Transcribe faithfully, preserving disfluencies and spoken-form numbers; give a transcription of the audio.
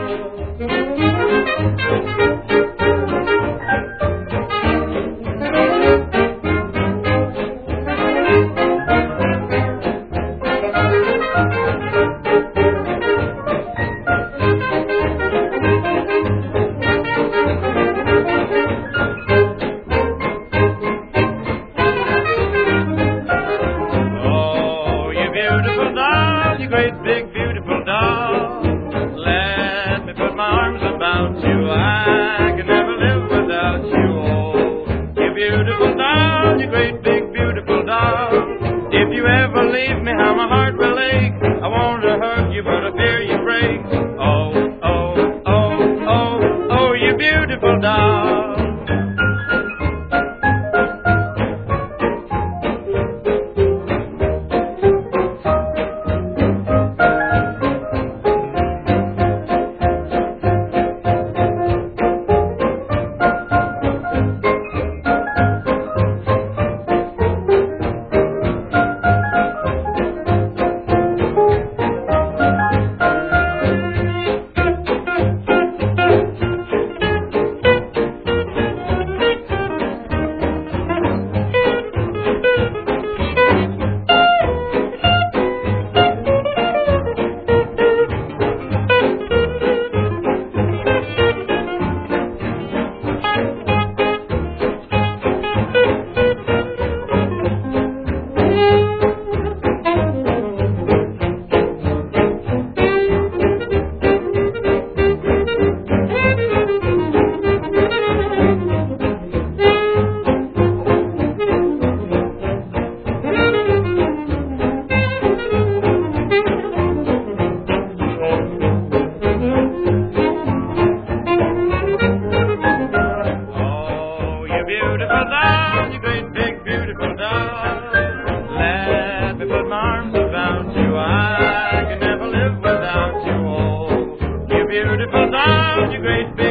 Beautiful doll, you great big beautiful doll. Let me put my arms about you. I can never live without you. Oh, you beautiful doll, you great big beautiful doll. If you ever leave me, how my heart will ache. I want to hug you, but I fear you break. Oh, oh, oh, oh, oh, you beautiful doll. Beautiful doll, you great big beautiful doll. Let me put my arms about you. I can never live without you. Oh, you beautiful doll, you great big